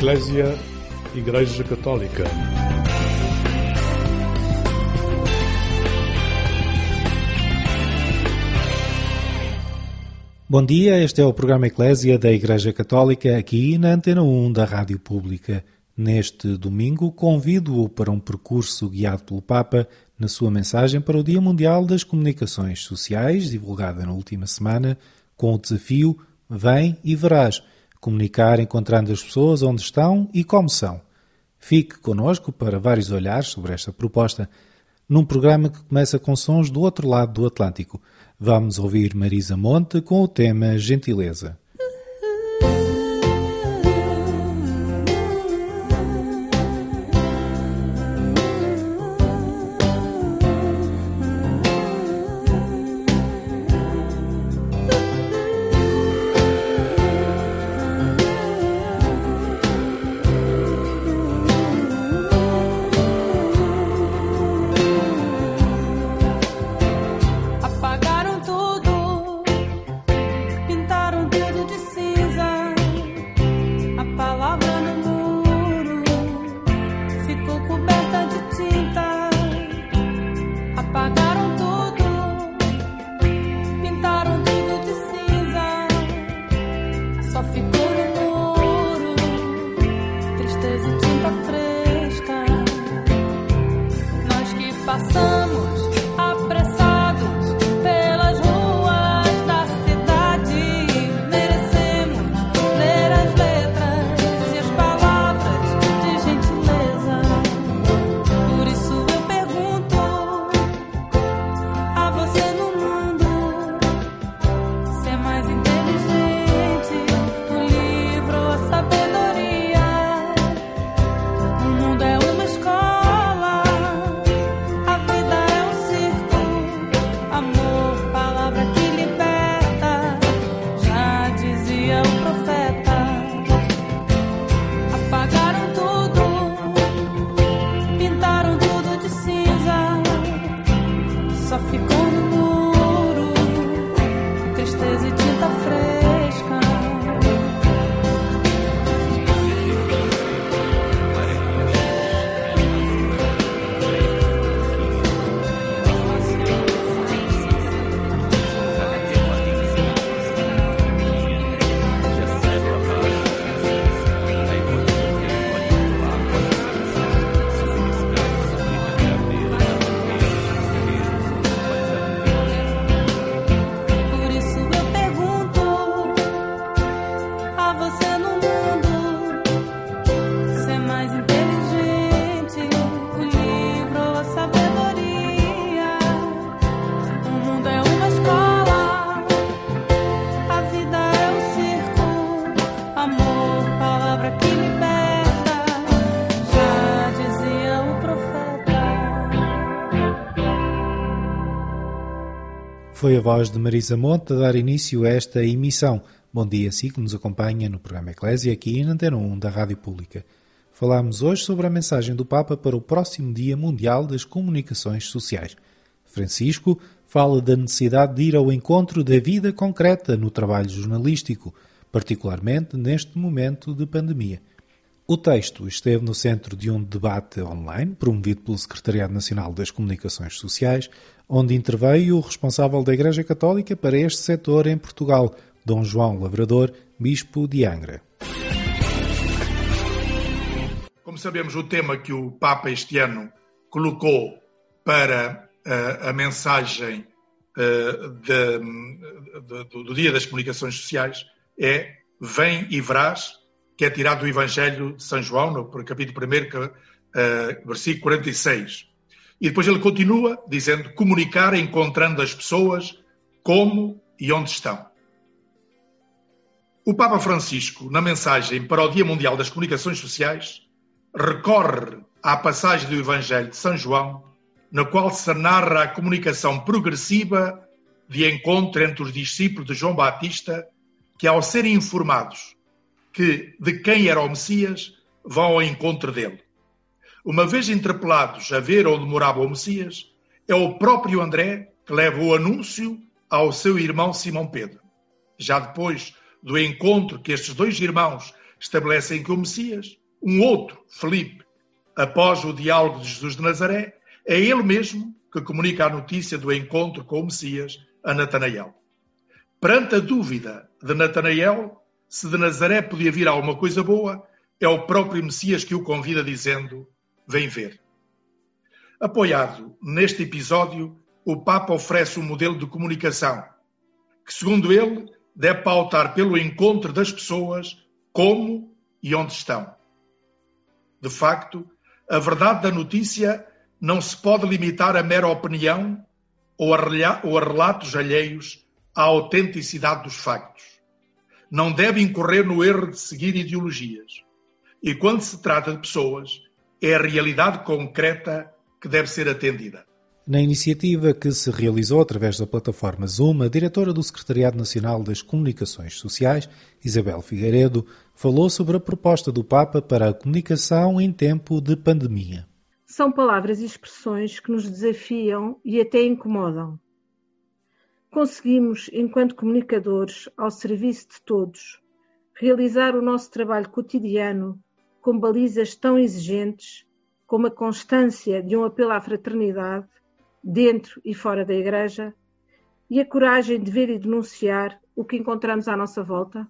Eclésia, Igreja Católica. Bom dia, este é o programa Eclésia da Igreja Católica, aqui na Antena 1 da Rádio Pública. Neste domingo, convido-o para um percurso guiado pelo Papa na sua mensagem para o Dia Mundial das Comunicações Sociais, divulgada na última semana, com o desafio Vem e Verás, comunicar encontrando as pessoas onde estão e como são. Fique connosco para vários olhares sobre esta proposta, num programa que começa com sons do outro lado do Atlântico. Vamos ouvir Marisa Monte com o tema Gentileza. Foi a voz de Marisa Monte a dar início a esta emissão. Bom dia a si que nos acompanha no programa Eclésia, aqui na Antena 1 da Rádio Pública. Falamos hoje sobre a mensagem do Papa para o próximo Dia Mundial das Comunicações Sociais. Francisco fala da necessidade de ir ao encontro da vida concreta no trabalho jornalístico, particularmente neste momento de pandemia. O texto esteve no centro de um debate online, promovido pelo Secretariado Nacional das Comunicações Sociais, onde interveio o responsável da Igreja Católica para este setor em Portugal, Dom João Lavrador, Bispo de Angra. Como sabemos, o tema que o Papa este ano colocou para a mensagem do Dia das Comunicações Sociais é Vem e Verás, que é tirado do Evangelho de São João, no capítulo 1, versículo 46. E depois ele continua dizendo, comunicar encontrando as pessoas como e onde estão. O Papa Francisco, na mensagem para o Dia Mundial das Comunicações Sociais, recorre à passagem do Evangelho de São João, na qual se narra a comunicação progressiva de encontro entre os discípulos de João Batista, que ao serem informados de quem era o Messias, vão ao encontro dele. Uma vez interpelados a ver onde morava o Messias, é o próprio André que leva o anúncio ao seu irmão Simão Pedro. Já depois do encontro que estes dois irmãos estabelecem que o Messias, um outro, Filipe, após o diálogo de Jesus de Nazaré, é ele mesmo que comunica a notícia do encontro com o Messias a Natanael. Perante a dúvida de Natanael, se de Nazaré podia vir alguma coisa boa, é o próprio Messias que o convida dizendo, vem ver. Apoiado neste episódio, o Papa oferece um modelo de comunicação que, segundo ele, deve pautar pelo encontro das pessoas como e onde estão. De facto, a verdade da notícia não se pode limitar a mera opinião ou a relatos alheios à autenticidade dos factos. Não deve incorrer no erro de seguir ideologias. E quando se trata de pessoas, é a realidade concreta que deve ser atendida. Na iniciativa que se realizou através da plataforma Zoom, a diretora do Secretariado Nacional das Comunicações Sociais, Isabel Figueiredo, falou sobre a proposta do Papa para a comunicação em tempo de pandemia. São palavras e expressões que nos desafiam e até incomodam. Conseguimos, enquanto comunicadores, ao serviço de todos, realizar o nosso trabalho cotidiano com balizas tão exigentes como a constância de um apelo à fraternidade, dentro e fora da Igreja, e a coragem de ver e denunciar o que encontramos à nossa volta?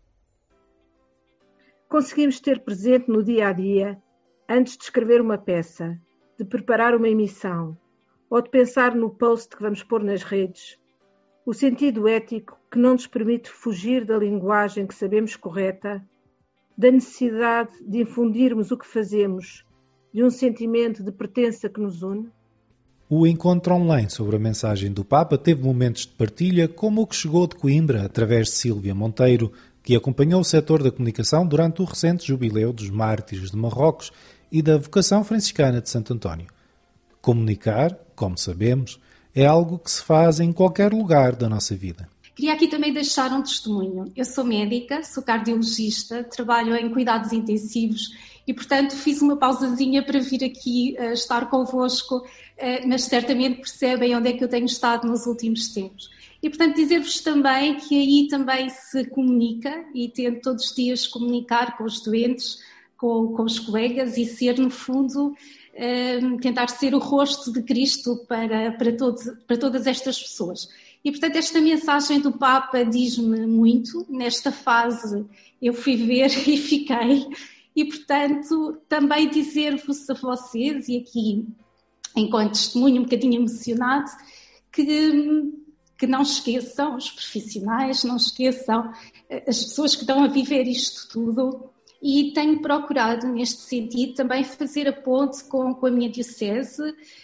Conseguimos ter presente no dia a dia, antes de escrever uma peça, de preparar uma emissão, ou de pensar no post que vamos pôr nas redes, o sentido ético que não nos permite fugir da linguagem que sabemos correta, da necessidade de infundirmos o que fazemos, de um sentimento de pertença que nos une? O encontro online sobre a mensagem do Papa teve momentos de partilha, como o que chegou de Coimbra, através de Sílvia Monteiro, que acompanhou o setor da comunicação durante o recente jubileu dos Mártires de Marrocos e da vocação franciscana de Santo António. Comunicar, como sabemos, é algo que se faz em qualquer lugar da nossa vida. Queria aqui também deixar um testemunho. Eu sou médica, sou cardiologista, trabalho em cuidados intensivos e, portanto, fiz uma pausazinha para vir aqui estar convosco, mas certamente percebem onde é que eu tenho estado nos últimos tempos. E, portanto, dizer-vos também que aí também se comunica e tento todos os dias comunicar com os doentes, com os colegas e ser, no fundo, tentar ser o rosto de Cristo para todas estas pessoas. E, portanto, esta mensagem do Papa diz-me muito. Nesta fase eu fui ver e fiquei. E, portanto, também dizer-vos a vocês, e aqui, enquanto testemunho um bocadinho emocionado, que não esqueçam os profissionais, não esqueçam as pessoas que estão a viver isto tudo. E tenho procurado, neste sentido, também fazer a ponte com a minha diocese,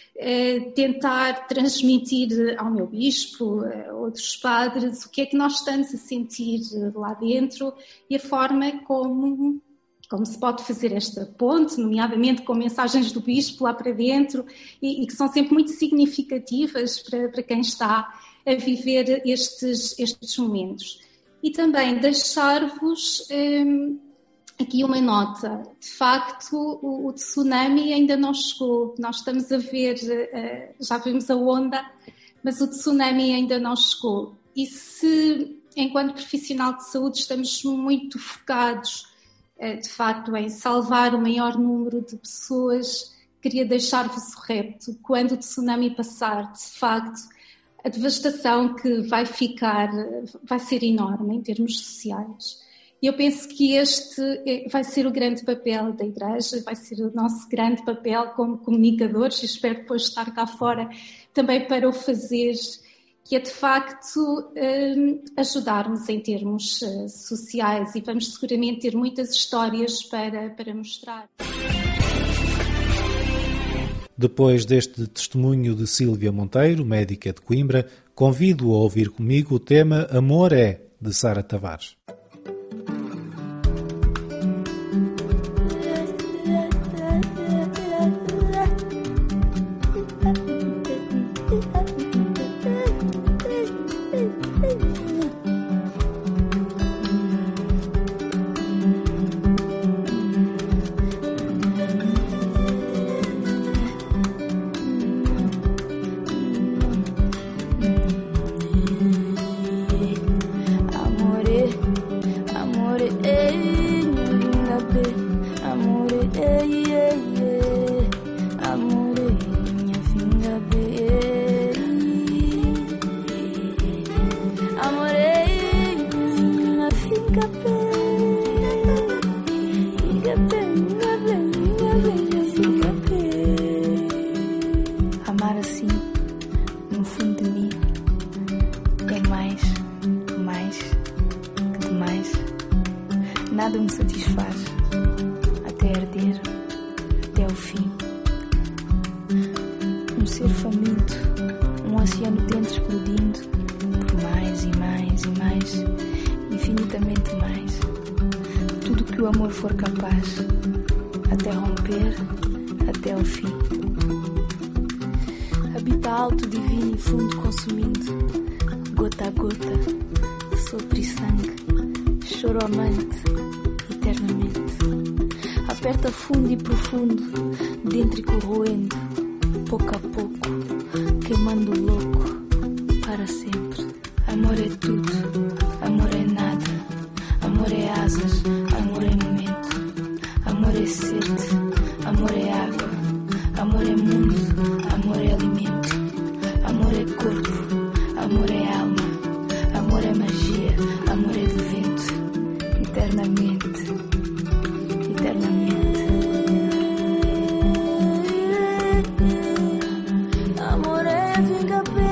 tentar transmitir ao meu bispo, a outros padres, o que é que nós estamos a sentir lá dentro e a forma como se pode fazer esta ponte, nomeadamente com mensagens do bispo lá para dentro e que são sempre muito significativas para quem está a viver estes momentos. E também deixar-vos aqui uma nota. De facto, o tsunami ainda não chegou. Nós estamos a ver, já vimos a onda, mas o tsunami ainda não chegou. E se, enquanto profissional de saúde, estamos muito focados, de facto, em salvar o maior número de pessoas, queria deixar-vos o repto. Quando o tsunami passar, de facto, a devastação que vai ficar vai ser enorme em termos sociais. E eu penso que este vai ser o grande papel da Igreja, vai ser o nosso grande papel como comunicadores, e espero depois estar cá fora também para o fazer, que é de facto ajudarmos em termos sociais, e vamos seguramente ter muitas histórias para mostrar. Depois deste testemunho de Sílvia Monteiro, médica de Coimbra, convido a ouvir comigo o tema Amor é, de Sara Tavares. vento, um oceano dentro explodindo por mais e mais e mais, infinitamente mais. Tudo que o amor for capaz, até romper, até o fim. Habita alto, divino e fundo consumindo, gota a gota, sopro e sangue, choro amante, eternamente. Aperta fundo e profundo, dentro e corroendo, pouco a pouco, queimando o louco, para sempre. Amor é tudo, amor é nada, amor é asas, amor é momento, amor é sede, amor é água, amor é mundo, amor é alimento, amor é corpo, amor é alma, amor é magia, amor é de vento, eternamente, eternamente. Amor é vingar-me.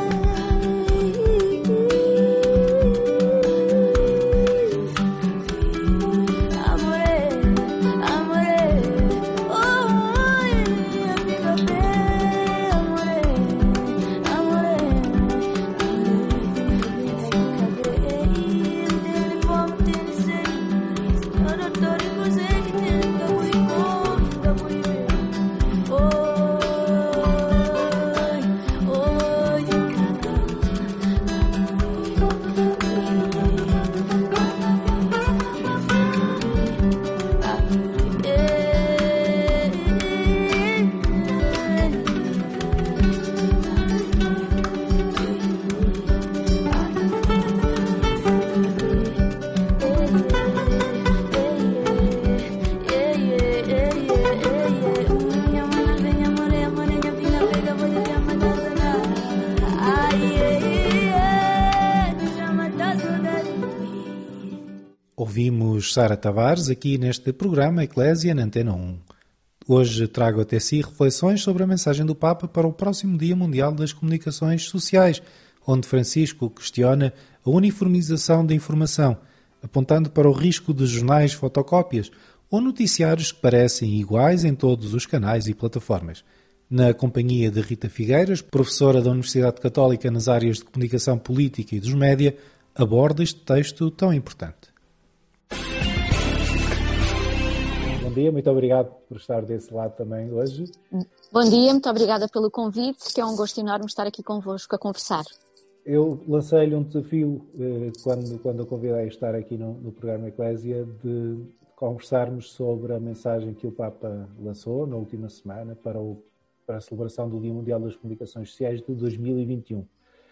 Ouvimos Sara Tavares aqui neste programa Eclésia na Antena 1. Hoje trago até si reflexões sobre a mensagem do Papa para o próximo Dia Mundial das Comunicações Sociais, onde Francisco questiona a uniformização da informação, apontando para o risco de jornais fotocópias ou noticiários que parecem iguais em todos os canais e plataformas. Na companhia de Rita Figueiras, professora da Universidade Católica nas áreas de comunicação política e dos média, aborda este texto tão importante. Bom dia, muito obrigado por estar desse lado também hoje. Bom dia, muito obrigada pelo convite, que é um gosto enorme estar aqui convosco a conversar. Eu lancei-lhe um desafio quando a convidei a estar aqui no programa Eclésia de conversarmos sobre a mensagem que o Papa lançou na última semana para a celebração do Dia Mundial das Comunicações Sociais de 2021.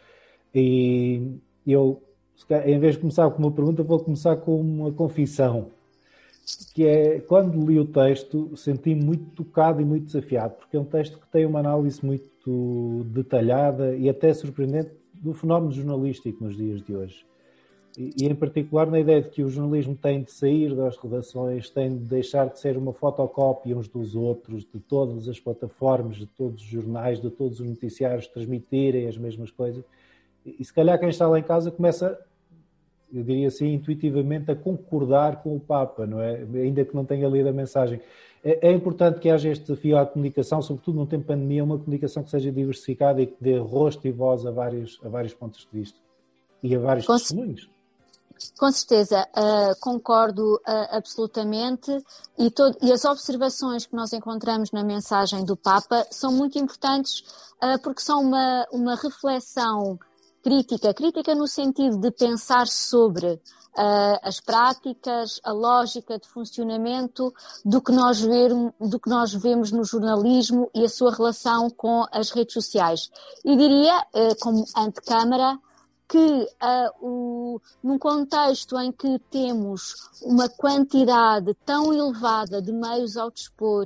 E eu, em vez de começar com uma pergunta, vou começar com uma confissão, que é, quando li o texto, senti-me muito tocado e muito desafiado, porque é um texto que tem uma análise muito detalhada e até surpreendente do fenómeno jornalístico nos dias de hoje. E em particular na ideia de que o jornalismo tem de sair das redações, tem de deixar de ser uma fotocópia uns dos outros, de todas as plataformas, de todos os jornais, de todos os noticiários transmitirem as mesmas coisas. E se calhar quem está lá em casa começa, eu diria assim, intuitivamente a concordar com o Papa, não é? Ainda que não tenha lido a mensagem. É importante que haja este desafio à comunicação, sobretudo num tempo de pandemia, uma comunicação que seja diversificada e que dê rosto e voz a vários pontos de vista e a vários testemunhos. Com certeza, concordo absolutamente e as observações que nós encontramos na mensagem do Papa são muito importantes porque são uma reflexão crítica no sentido de pensar sobre as práticas, a lógica de funcionamento do que nós vemos no jornalismo e a sua relação com as redes sociais. E diria, como antecâmara, que num contexto em que temos uma quantidade tão elevada de meios ao dispor,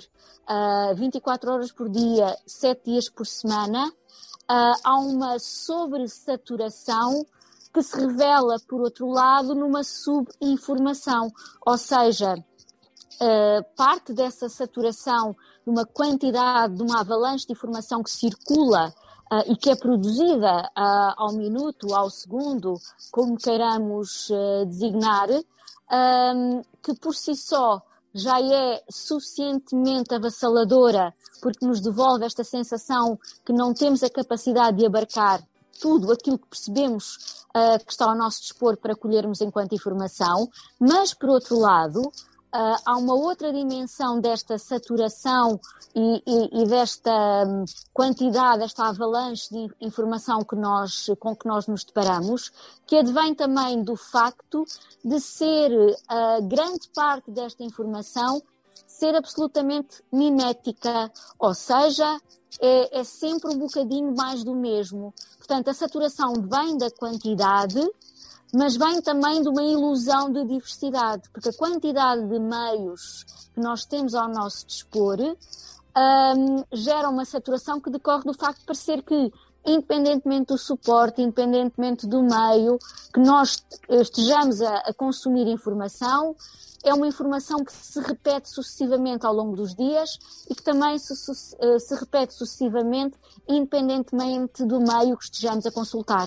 24 horas por dia, 7 dias por semana, há uma sobressaturação que se revela, por outro lado, numa subinformação, ou seja, parte dessa saturação, de uma quantidade, de uma avalanche de informação que circula e que é produzida ao minuto, ao segundo, como queiramos designar, que por si só já é suficientemente avassaladora, porque nos devolve esta sensação que não temos a capacidade de abarcar tudo aquilo que percebemos que está ao nosso dispor para colhermos enquanto informação, mas, por outro lado, há uma outra dimensão desta saturação e desta quantidade, desta avalanche de informação com que nós nos deparamos, que advém também do facto de ser grande parte desta informação ser absolutamente mimética, ou seja, é sempre um bocadinho mais do mesmo. Portanto, a saturação vem da quantidade, mas vem também de uma ilusão de diversidade, porque a quantidade de meios que nós temos ao nosso dispor gera uma saturação que decorre do facto de parecer que, independentemente do suporte, independentemente do meio, que nós estejamos a consumir informação, é uma informação que se repete sucessivamente ao longo dos dias e que também se repete sucessivamente, independentemente do meio que estejamos a consultar.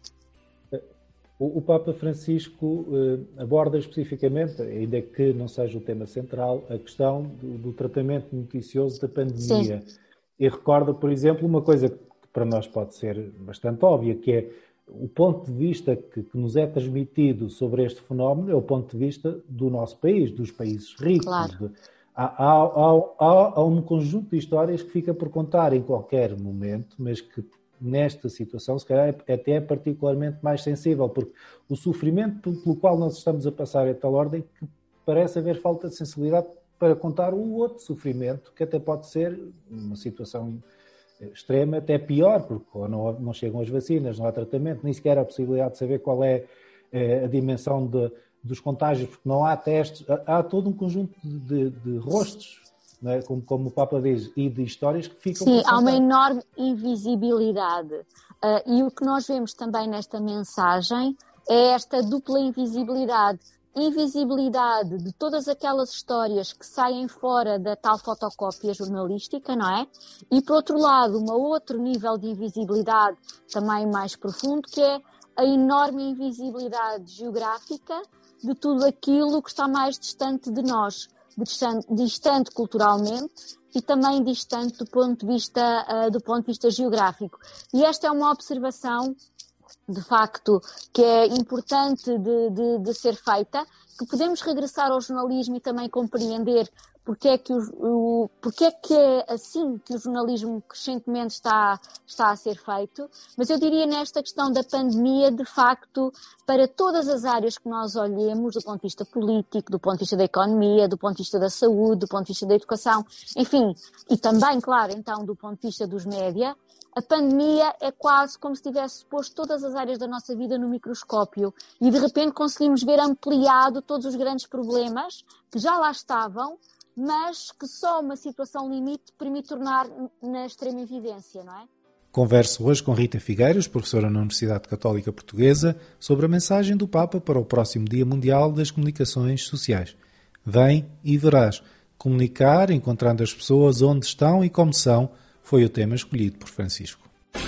O Papa Francisco aborda especificamente, ainda que não seja o tema central, a questão do tratamento noticioso da pandemia. Sim. E recorda, por exemplo, uma coisa que para nós pode ser bastante óbvia, que é o ponto de vista que nos é transmitido sobre este fenómeno é o ponto de vista do nosso país, dos países ricos. Claro. Há um conjunto de histórias que fica por contar em qualquer momento, mas que nesta situação, se calhar, até é particularmente mais sensível, porque o sofrimento pelo qual nós estamos a passar é de tal ordem que parece haver falta de sensibilidade para contar o outro sofrimento, que até pode ser uma situação extrema, até pior, porque não chegam as vacinas, não há tratamento, nem sequer há a possibilidade de saber qual é a dimensão dos contágios, porque não há testes, há todo um conjunto de rostos, não é? Como o Papa diz, e de histórias que ficam... Sim, há uma enorme invisibilidade. E o que nós vemos também nesta mensagem é esta dupla invisibilidade. Invisibilidade de todas aquelas histórias que saem fora da tal fotocópia jornalística, não é? E, por outro lado, um outro nível de invisibilidade também mais profundo, que é a enorme invisibilidade geográfica de tudo aquilo que está mais distante de nós. Distante culturalmente e também distante do ponto de vista geográfico. E esta é uma observação, de facto, que é importante de ser feita, que podemos regressar ao jornalismo e também compreender porque é que é assim que o jornalismo crescentemente está a ser feito, mas eu diria nesta questão da pandemia, de facto, para todas as áreas que nós olhemos, do ponto de vista político, do ponto de vista da economia, do ponto de vista da saúde, do ponto de vista da educação, enfim, e também, claro, então, do ponto de vista dos média, a pandemia é quase como se tivesse posto todas as áreas da nossa vida no microscópio e, de repente, conseguimos ver ampliado todos os grandes problemas que já lá estavam, mas que só uma situação limite permite tornar na extrema evidência, não é? Converso hoje com Rita Figueiras, professora na Universidade Católica Portuguesa, sobre a mensagem do Papa para o próximo Dia Mundial das Comunicações Sociais. Vem e verás. Comunicar, encontrando as pessoas onde estão e como são, foi o tema escolhido por Francisco.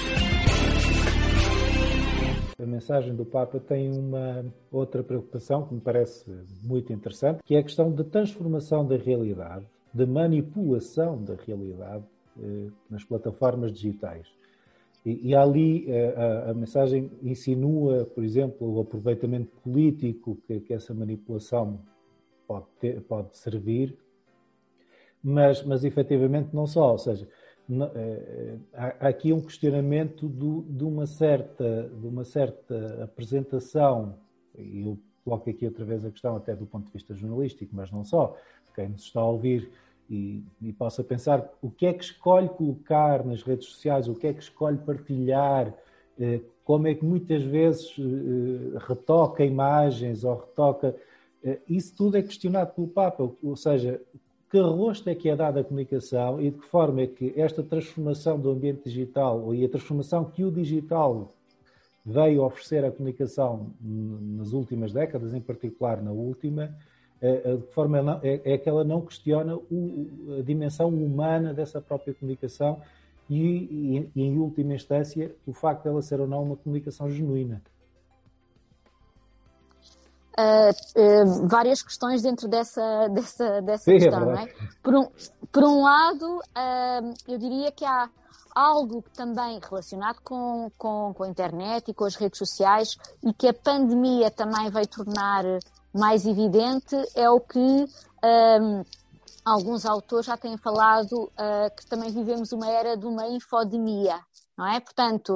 A mensagem do Papa tem uma outra preocupação que me parece muito interessante, que é a questão de transformação da realidade, de manipulação da realidade nas plataformas digitais. E ali a mensagem insinua, por exemplo, o aproveitamento político que essa manipulação pode servir, mas efetivamente não só, ou seja, há aqui um questionamento de uma certa apresentação, e eu coloco aqui outra vez a questão até do ponto de vista jornalístico, mas não só, quem nos está a ouvir e possa pensar o que é que escolhe colocar nas redes sociais, o que é que escolhe partilhar, como é que muitas vezes retoca imagens ou retoca... Isso tudo é questionado pelo Papa, ou seja, que rosto é que é dado à comunicação e de que forma é que esta transformação do ambiente digital e a transformação que o digital veio oferecer à comunicação nas últimas décadas, em particular na última, de que forma é que ela não questiona a dimensão humana dessa própria comunicação e, em última instância, o facto de ela ser ou não uma comunicação genuína. várias questões dentro dessa Sim, questão, não é? Por um lado, eu diria que há algo também relacionado com a internet e com as redes sociais e que a pandemia também vai tornar mais evidente, é o que alguns autores já têm falado, que também vivemos uma era de uma infodemia, não é? Portanto,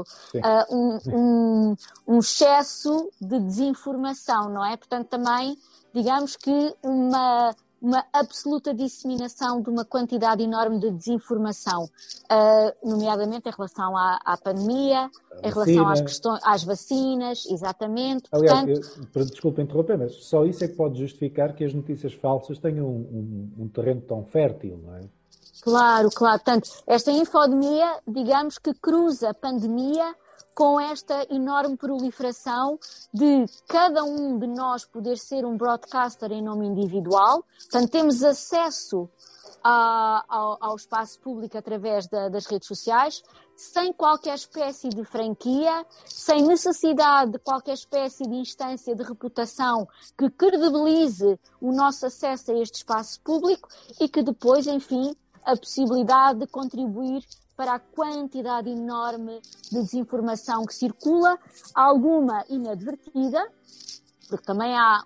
um excesso de desinformação, não é? Portanto, também, digamos que uma absoluta disseminação de uma quantidade enorme de desinformação, nomeadamente em relação à pandemia, em relação às vacinas, exatamente. Aliás, desculpa interromper, mas só isso é que pode justificar que as notícias falsas tenham um terreno tão fértil, não é? Claro. Portanto, esta infodemia, digamos que cruza a pandemia com esta enorme proliferação de cada um de nós poder ser um broadcaster em nome individual. Portanto, temos acesso ao espaço público através das redes sociais, sem qualquer espécie de franquia, sem necessidade de qualquer espécie de instância de reputação que credibilize o nosso acesso a este espaço público e que depois, enfim, a possibilidade de contribuir para a quantidade enorme de desinformação que circula, alguma inadvertida, porque também há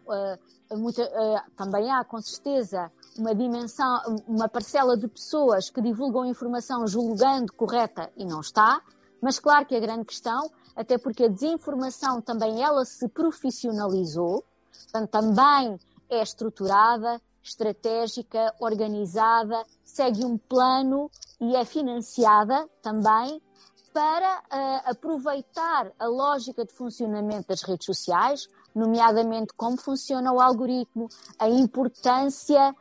com certeza uma parcela de pessoas que divulgam informação julgando correta e não está, mas claro que a grande questão, até porque a desinformação também ela se profissionalizou, portanto também é estruturada, estratégica, organizada, segue um plano e é financiada também para aproveitar a lógica de funcionamento das redes sociais, nomeadamente como funciona o algoritmo, a importância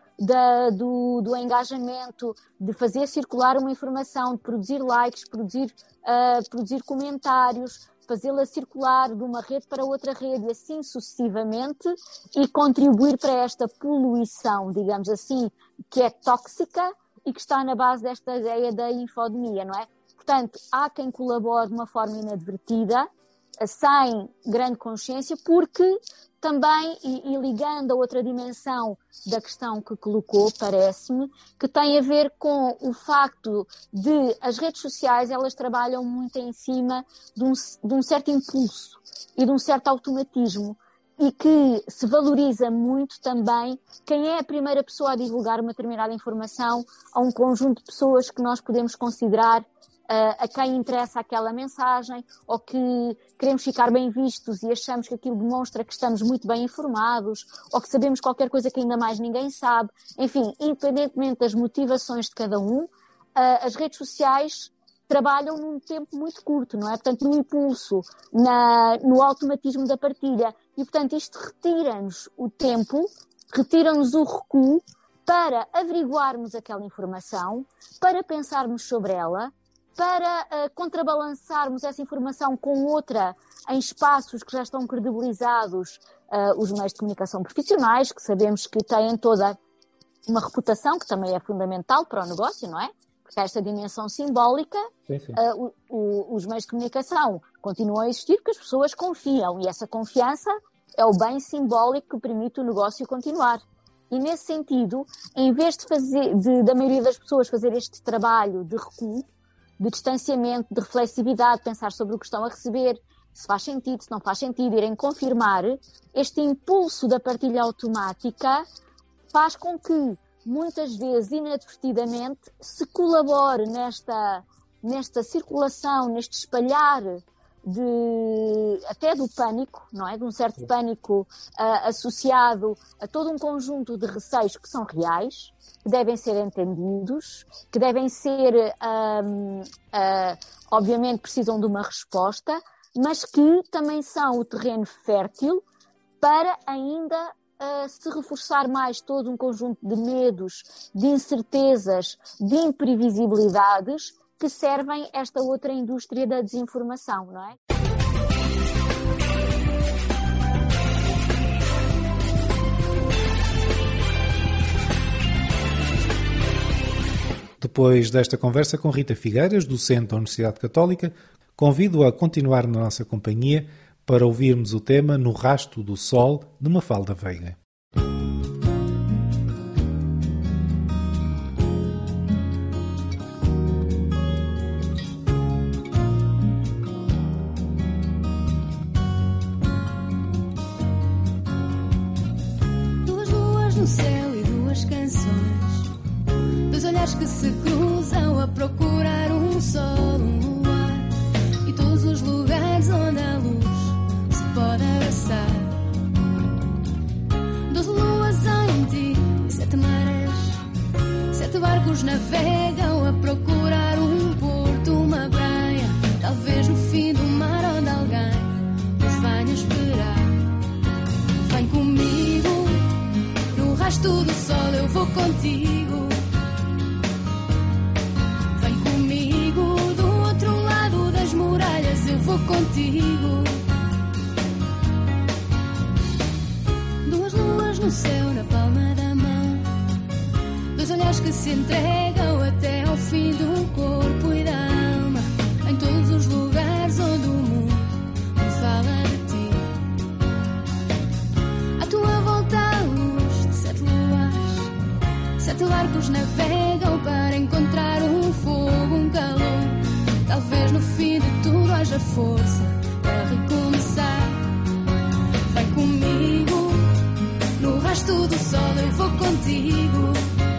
do engajamento, de fazer circular uma informação, de produzir likes, produzir comentários, fazê-la circular de uma rede para outra rede e assim sucessivamente e contribuir para esta poluição, digamos assim, que é tóxica e que está na base desta ideia da infodemia, não é? Portanto, há quem colabore de uma forma inadvertida, sem grande consciência, porque também, e ligando a outra dimensão da questão que colocou, parece-me, que tem a ver com o facto de as redes sociais, elas trabalham muito em cima de um certo impulso e de um certo automatismo e que se valoriza muito também quem é a primeira pessoa a divulgar uma determinada informação a um conjunto de pessoas que nós podemos considerar a quem interessa aquela mensagem ou que queremos ficar bem vistos e achamos que aquilo demonstra que estamos muito bem informados ou que sabemos qualquer coisa que ainda mais ninguém sabe. Enfim, independentemente das motivações de cada um, as redes sociais trabalham num tempo muito curto, não é? Portanto, no impulso, no automatismo da partilha. E, portanto, isto retira-nos o tempo, retira-nos o recuo para averiguarmos aquela informação, para pensarmos sobre ela, para contrabalançarmos essa informação com outra em espaços que já estão credibilizados, os meios de comunicação profissionais, que sabemos que têm toda uma reputação, que também é fundamental para o negócio, não é? Porque esta dimensão simbólica, sim. Os meios de comunicação continuam a existir porque as pessoas confiam e essa confiança é o bem simbólico que permite o negócio continuar. E nesse sentido, em vez da maioria das pessoas fazer este trabalho de recuo, de distanciamento, de reflexividade, pensar sobre o que estão a receber, se faz sentido, se não faz sentido, irem confirmar, este impulso da partilha automática faz com que, muitas vezes, inadvertidamente, se colabore nesta circulação, neste espalhar até do pânico, não é? De um certo pânico associado a todo um conjunto de receios que são reais, que devem ser entendidos, que devem ser, obviamente precisam de uma resposta, mas que também são o terreno fértil para ainda se reforçar mais todo um conjunto de medos, de incertezas, de imprevisibilidades que servem esta outra indústria da desinformação, não é? Depois desta conversa com Rita Figueiras, docente da Universidade Católica, convido-a a continuar na nossa companhia para ouvirmos o tema No Rasto do Sol, de Mafalda Veiga. Duas luas no céu e duas canções, dois olhares que se cruzam a procurar um sol, um luar e todos os lugares onde a luz se pode abraçar. 12 luas em ti, 7 marés, 7 barcos navegam a procurar um porto, uma praia, talvez no fim do mar onde alguém nos venha esperar. Vem comigo, no rasto do sol eu vou contigo. Vem comigo, do outro lado das muralhas eu vou contigo. Duas luas no céu, na palma da mão, dois olhares que se entregam até ao fim do corpo e da alma, em todos os lugares onde o mundo me fala de ti. À tua volta a luz de 7 luas, 7 barcos navegam para encontrar um fogo, um calor. Talvez no fim de tudo haja força para recomeçar. Vem comigo, no rasto do sol eu vou contigo.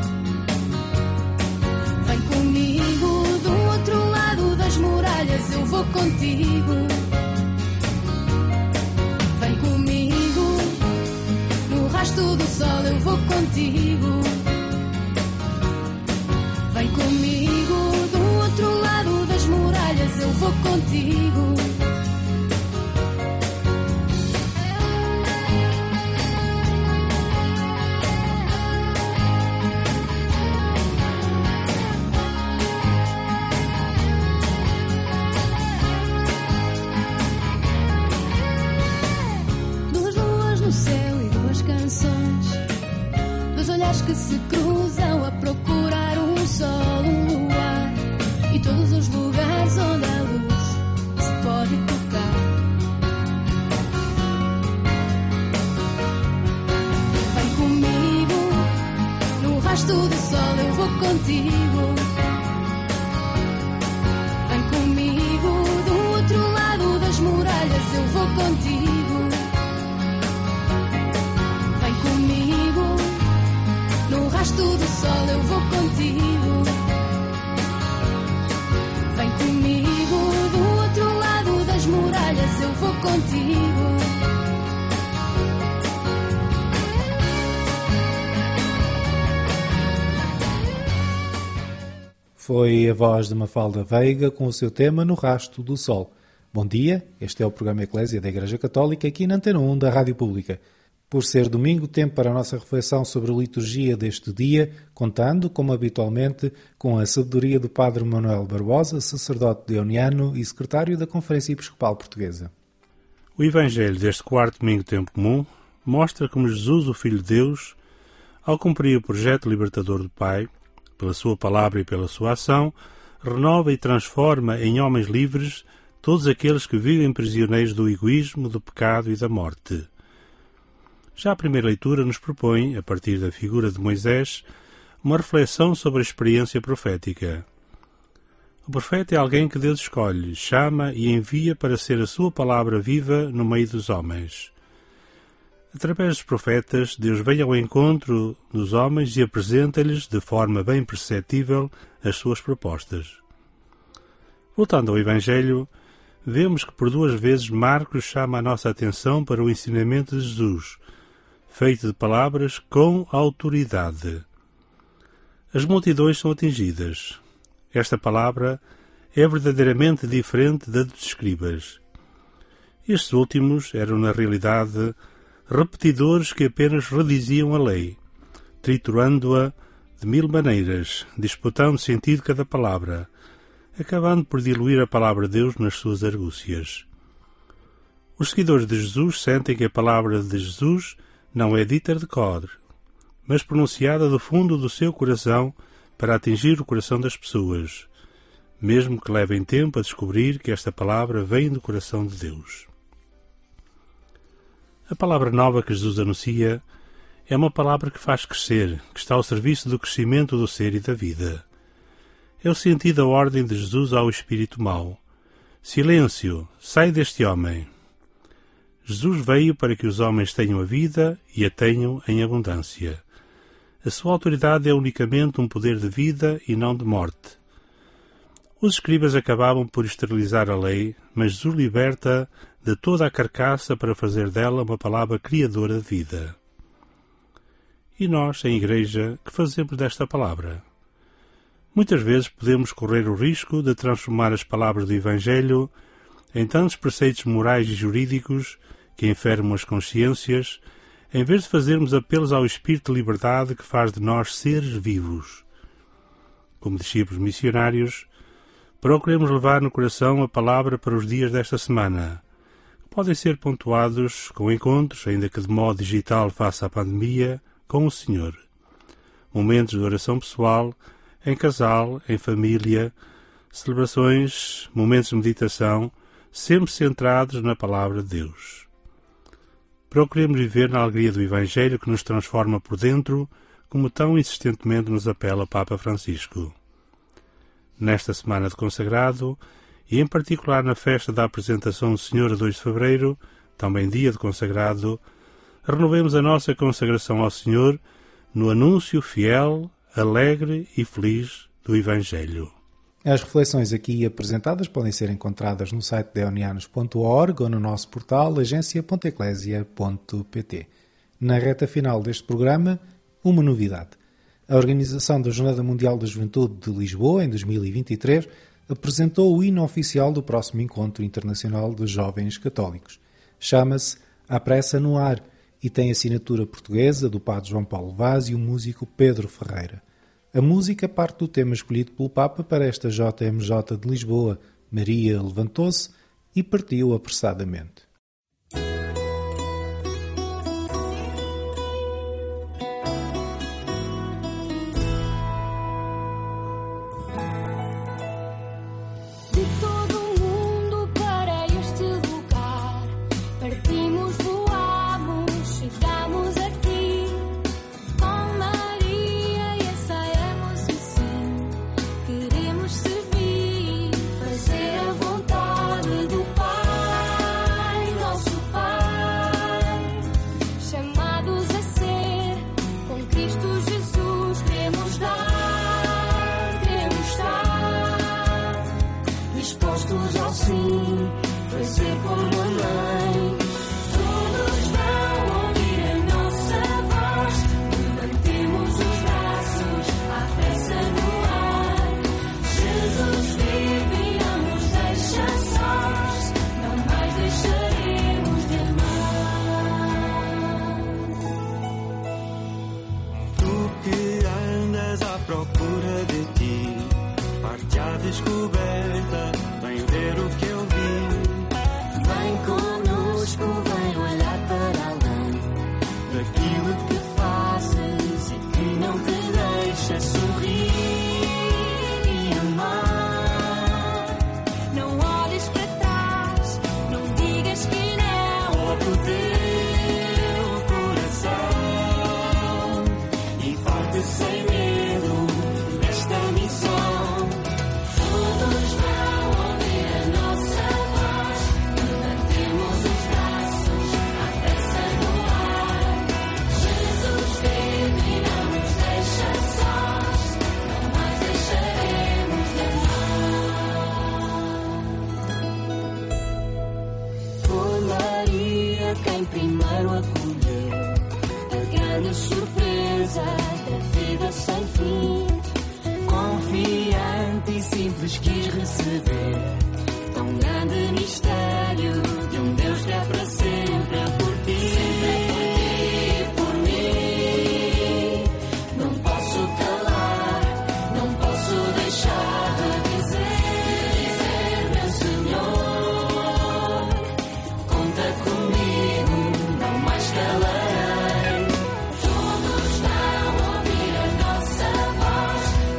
Vem comigo, do outro lado das muralhas eu vou contigo. Vem comigo, no rasto do sol eu vou contigo. Vem comigo, do outro lado das muralhas eu vou contigo. Duas luas no céu e duas canções, dois olhares que se cruzam a procurar um sol, um luar e todos os lugares onde a luz se pode tocar. Vem comigo, no rasto do sol eu vou contigo. Vem comigo, do outro lado das muralhas eu vou contigo. Vem comigo, no rasto do sol eu vou contigo. Vem comigo, do outro lado das muralhas eu vou contigo. Foi a voz de Mafalda Veiga com o seu tema No Rasto do Sol. Bom dia, este é o programa Eclésia da Igreja Católica aqui na Antena 1 da Rádio Pública. Por ser domingo, tempo para a nossa reflexão sobre a liturgia deste dia, contando, como habitualmente, com a sabedoria do Padre Manuel Barbosa, sacerdote deoniano e secretário da Conferência Episcopal Portuguesa. O Evangelho deste quarto domingo do tempo comum mostra como Jesus, o Filho de Deus, ao cumprir o projeto libertador do Pai, pela sua palavra e pela sua ação, renova e transforma em homens livres todos aqueles que vivem prisioneiros do egoísmo, do pecado e da morte. Já a primeira leitura nos propõe, a partir da figura de Moisés, uma reflexão sobre a experiência profética. O profeta é alguém que Deus escolhe, chama e envia para ser a sua palavra viva no meio dos homens. Através dos profetas, Deus vem ao encontro dos homens e apresenta-lhes, de forma bem perceptível, as suas propostas. Voltando ao Evangelho, vemos que por 2 vezes Marcos chama a nossa atenção para o ensinamento de Jesus, feito de palavras com autoridade. As multidões são atingidas. Esta palavra é verdadeiramente diferente da dos escribas. Estes últimos eram, na realidade, repetidores que apenas rediziam a lei, triturando-a de 1000 maneiras, disputando o sentido de cada palavra, acabando por diluir a palavra de Deus nas suas argúcias. Os seguidores de Jesus sentem que a palavra de Jesus não é dita de cor, mas pronunciada do fundo do seu coração para atingir o coração das pessoas, mesmo que levem tempo a descobrir que esta palavra vem do coração de Deus. A palavra nova que Jesus anuncia é uma palavra que faz crescer, que está ao serviço do crescimento do ser e da vida. É o sentido da ordem de Jesus ao espírito mau. Silêncio, sai deste homem. Jesus veio para que os homens tenham a vida e a tenham em abundância. A sua autoridade é unicamente um poder de vida e não de morte. Os escribas acabavam por esterilizar a lei, mas Jesus liberta de toda a carcaça para fazer dela uma palavra criadora de vida. E nós, em igreja, que fazemos desta palavra? Muitas vezes podemos correr o risco de transformar as palavras do Evangelho em tantos preceitos morais e jurídicos que enfermam as consciências, em vez de fazermos apelos ao espírito de liberdade que faz de nós seres vivos. Como discípulos missionários, procuremos levar no coração a palavra para os dias desta semana, que podem ser pontuados com encontros, ainda que de modo digital face à pandemia, com o Senhor. Momentos de oração pessoal, em casal, em família, celebrações, momentos de meditação, sempre centrados na palavra de Deus. Procuremos viver na alegria do Evangelho que nos transforma por dentro, como tão insistentemente nos apela Papa Francisco. Nesta semana de consagrado, e em particular na festa da apresentação do Senhor a 2 de fevereiro, também dia de consagrado, renovemos a nossa consagração ao Senhor no anúncio fiel, alegre e feliz do Evangelho. As reflexões aqui apresentadas podem ser encontradas no site deonianos.org ou no nosso portal agencia.eclesia.pt. Na reta final deste programa, uma novidade. A Organização da Jornada Mundial da Juventude de Lisboa, em 2023, apresentou o hino oficial do próximo Encontro Internacional de Jovens Católicos. Chama-se A Pressa no Ar e tem assinatura portuguesa do padre João Paulo Vaz e o músico Pedro Ferreira. A música parte do tema escolhido pelo Papa para esta JMJ de Lisboa. Maria levantou-se e partiu apressadamente.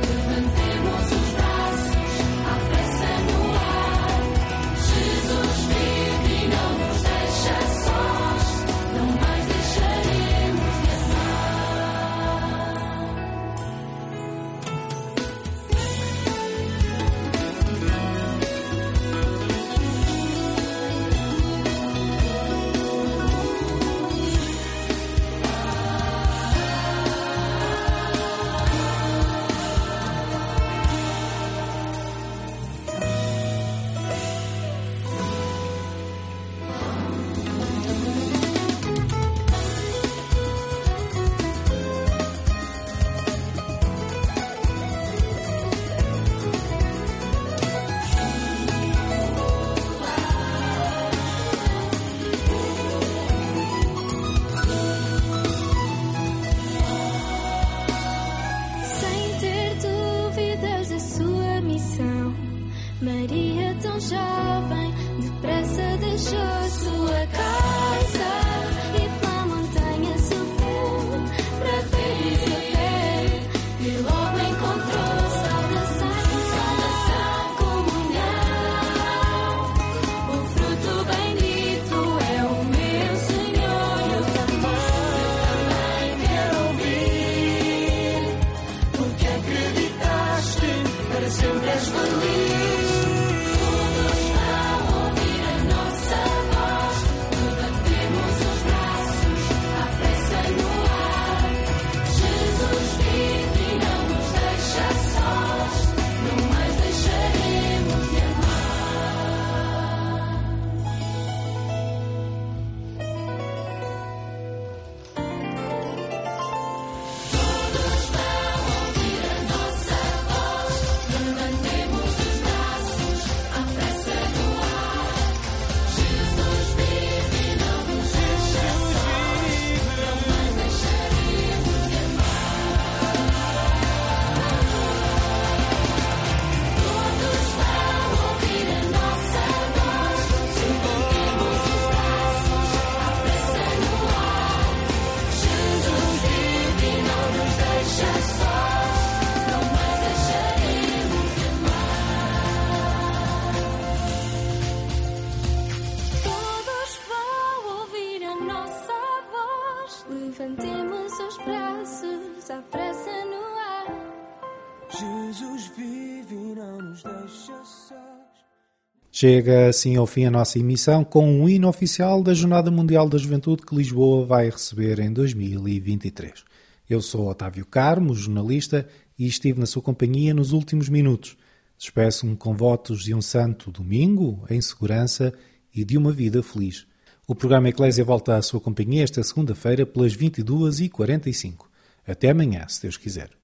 Jesus Chega assim ao fim a nossa emissão com um hino oficial da Jornada Mundial da Juventude que Lisboa vai receber em 2023. Eu sou Otávio Carmo, jornalista, e estive na sua companhia nos últimos minutos. Despeço-me com votos de um santo domingo, em segurança e de uma vida feliz. O programa Eclésia volta à sua companhia esta segunda-feira pelas 22h45. Até amanhã, se Deus quiser.